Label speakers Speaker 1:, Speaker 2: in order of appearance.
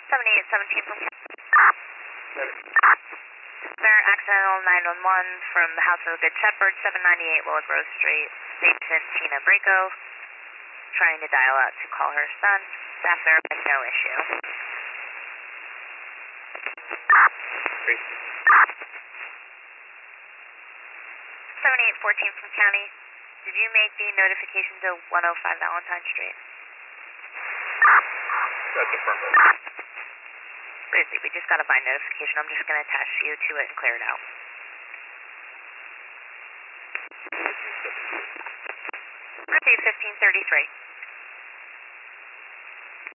Speaker 1: 7817 from Sir, accidental 911 from the House of the Good Shepherd, 798 Willow Grove Street, Patient Tina Braco, trying to dial out to call her son. Staff verified no issue. 7814 from County. Did you make the notification to 105 Valentine Street?
Speaker 2: That's affirmative.
Speaker 1: Briefly, we just got a bind notification. I'm just going to attach you to it and clear it out. Received 1533.